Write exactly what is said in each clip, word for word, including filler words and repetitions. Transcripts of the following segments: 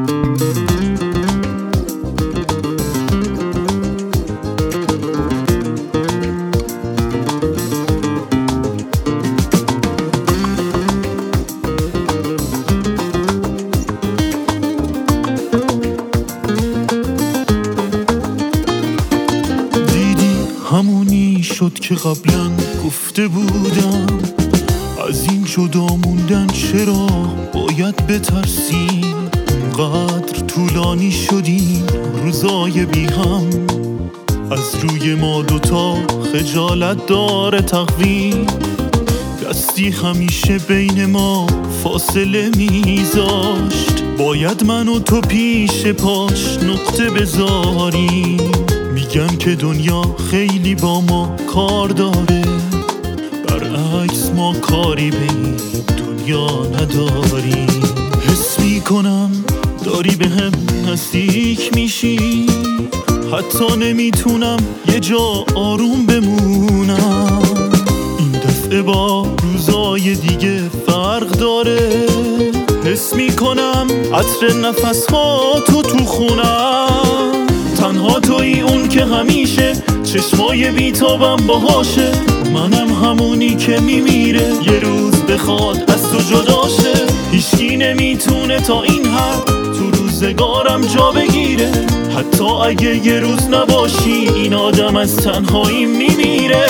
همونی شد که قبلا گفته بودم، از این جدا موندن چرا باید بترسیم؟ اونقدر طولانی شدیم روزای بی هم، از روی ما دوتا خجالت داره تقویم. دستی همیشه بین ما فاصله میذاشت، باید من و تو پیش پاش نقطه بذاریم. میگن که دنیا خیلی با ما کار داره، برعکس ما کاری به این دنیا نداریم. حس میکنم داری به هم نزدیک میشی، حتی نمیتونم یه جا آروم بمونم. این دفعه با روزای دیگه فرق داره، حس میکنم عطر نفس ها تو تو خونم. تنها توی اون که همیشه چشمای بیتابم باهاشه، منم همونی که میمیره یه روز بخواد از تو جداشه. هیچکی نمیتونه تا این حد تو روزگارم جا بگیره، حتی اگه یه روز نباشی این آدم از تنهایی میمیره.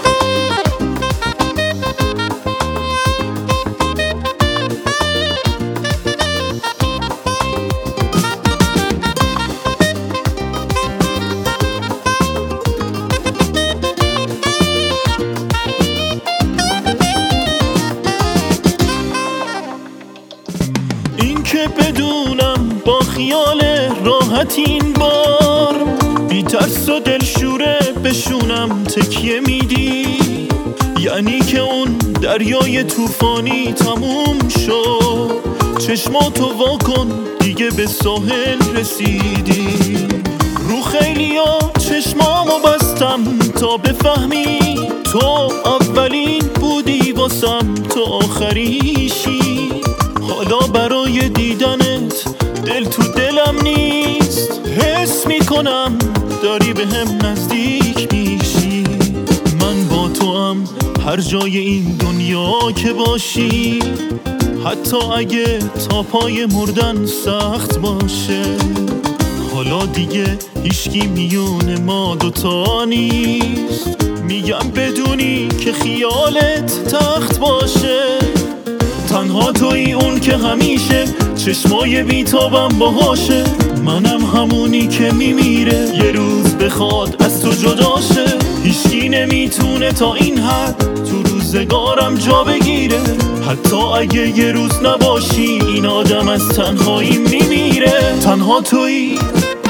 که بدونم با خیال راحت این بار بی ترس و دلشوره بشونم تکیه میدی، یعنی که اون دریای طوفانی تموم شد. چشماتو وا کن دیگه به ساحل رسیدی. رو خیلیا چشمامو بستم تا بفهمی تو اولین بودی واسم، تو آخریشی. حالا برای دیدنت دل تو دلم نیست، حس میکنم داری به هم نزدیک میشی. من با تو هم هر جای این دنیا که باشی، حتی اگه تا پای مردن سخت باشه. حالا دیگه هیچکی میون ما دوتا نیست، میگم بدونی که خیالت تخت باشه. تنها توی اون که همیشه چشمای بیتابم باهاشه، منم همونی که میمیره یه روز بخواد از تو جداشه. هیچکی نمیتونه تا این حد تو روزگارم جا بگیره، حتی اگه یه روز نباشی این آدم از تنهایی میمیره. تنها توی